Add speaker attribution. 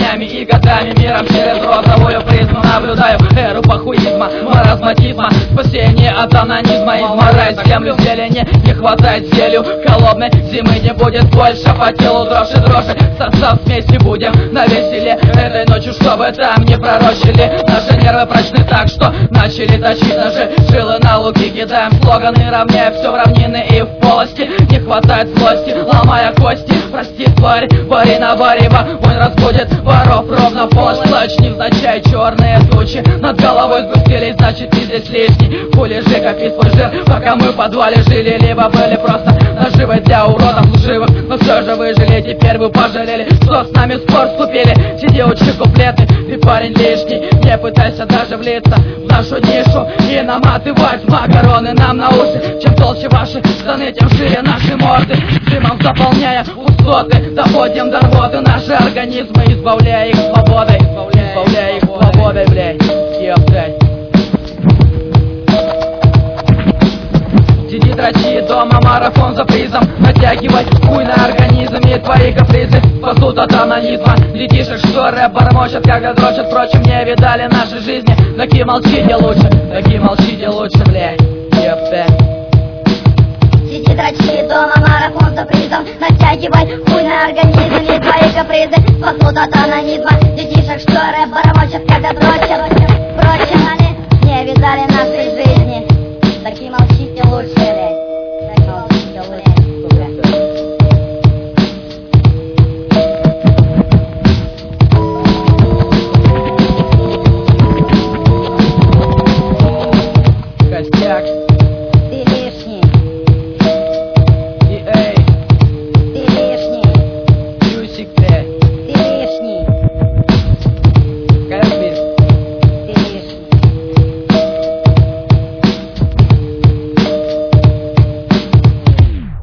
Speaker 1: днями и годами. Миром через розовую призму наблюдаю эру похуизма, маразматизма, спасение от анонизма. Изморать землю зелени, не хватает зелью холодной зимы не будет больше. По телу дрожь и дрожи, состав смеси будем навеселе этой ночью, чтобы там не пророчили. Наши нервы прочны так, что начали точить ножи, жилы на луки кидаем слоганы, равняя все в равнины и в полости. Не хватает злости, ломая кости. Прости, тварь, вари на варево, он разбудит воров ровно полночь. Плачь невзначай, черные тучи над головой сгустились, значит ты здесь лишний. Хули же копи свой жир, пока мы в подвале жили, либо были просто наживой для уродов лживых. Но все же выжили, теперь вы пожалели, что с нами в спор вступили. Сиди, учи куплеты, ты парень лишний, не пытайся даже влиться в нашу нишу и наматывать макароны нам на уши. Чем толще ваши штаны, тем шире наши морды, дымом заполняя пустоты, доводим до рвоты наши организмы, избавляя их свободой, избавляя их свободой, блядь, ёптать. Сиди, дрочи дома, марафон за призом, натягивай хуй на организм, и твои капризы спасут от анонизма. Детишек, что рэп бормочет, когда дрочат, впрочем, не видали нашей жизни. Такие молчите лучше, блядь, ёптать.
Speaker 2: Сиди, дрочи дома, марафон за призом, натягивай хуй на организм, и твои капризы спасут от анонизма. Детишек, что рэп